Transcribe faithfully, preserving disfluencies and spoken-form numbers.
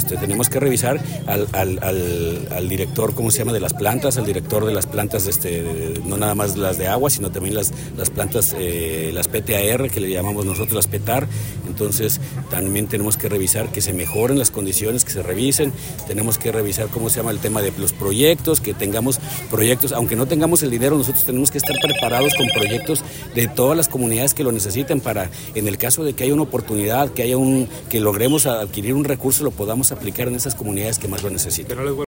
este, tenemos que revisar al, al, al, al director, ¿cómo se llama?, de las plantas, al director de las plantas, este, de, no nada más las de agua, sino también las, las plantas, eh, las P T A R, que le llamamos nosotros las P T A R. Entonces también tenemos que revisar que se mejoren las condiciones, que se revisen. Tenemos que revisar, ¿cómo se llama?, el tema de los proyectos, que tengamos proyectos, aunque no tengamos el dinero, nosotros tenemos que estar preparados con proyectos de todas las comunidades que lo necesiten para, en el caso de que haya una oportunidad, que haya un, que logremos adquirir un recurso, lo podamos aplicar en esas comunidades que más lo necesitan.